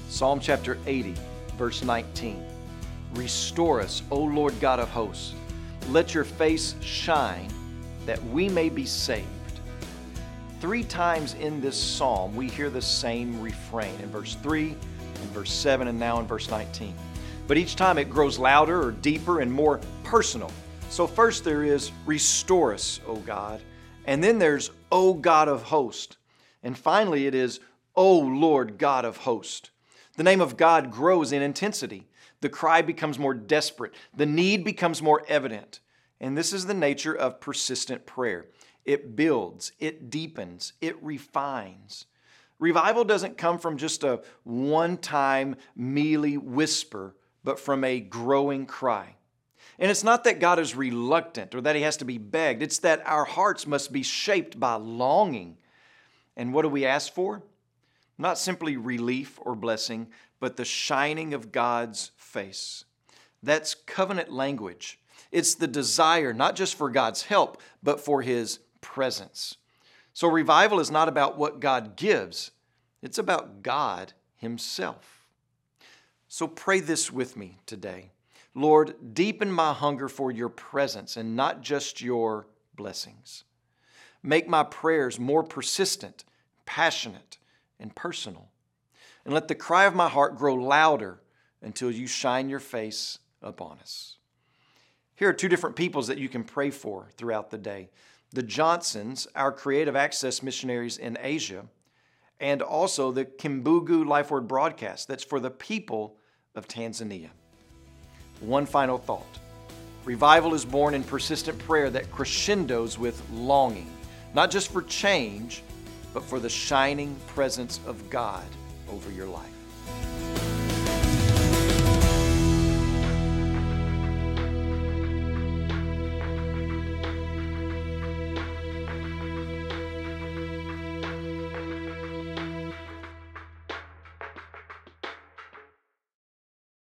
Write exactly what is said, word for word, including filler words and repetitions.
Psalm chapter eighty, verse nineteen. Restore us, O Lord God of hosts. Let your face shine that we may be saved. Three times in this psalm, we hear the same refrain in verse three, in verse seven, and now in verse nineteen. But each time it grows louder or deeper and more personal. So first there is, restore us, O God. And then there's, O God of hosts. And finally it is, O Lord God of hosts. The name of God grows in intensity. The cry becomes more desperate. The need becomes more evident. And this is the nature of persistent prayer. It builds, it deepens, it refines. Revival doesn't come from just a one-time mealy whisper, but from a growing cry. And it's not that God is reluctant or that He has to be begged. It's that our hearts must be shaped by longing. And what do we ask for? Not simply relief or blessing, but the shining of God's face. That's covenant language. It's the desire not just for God's help, but for His presence. So revival is not about what God gives. It's about God Himself. So pray this with me today. Lord, deepen my hunger for your presence and not just your blessings. Make my prayers more persistent, passionate, and personal. And let the cry of my heart grow louder until you shine your face upon us. Here are two different peoples that you can pray for throughout the day. The Johnsons, our creative access missionaries in Asia, and also the Kimbugu Life Word broadcast. That's for the people of Tanzania. One final thought. Revival is born in persistent prayer that crescendos with longing, not just for change, but for the shining presence of God over your life.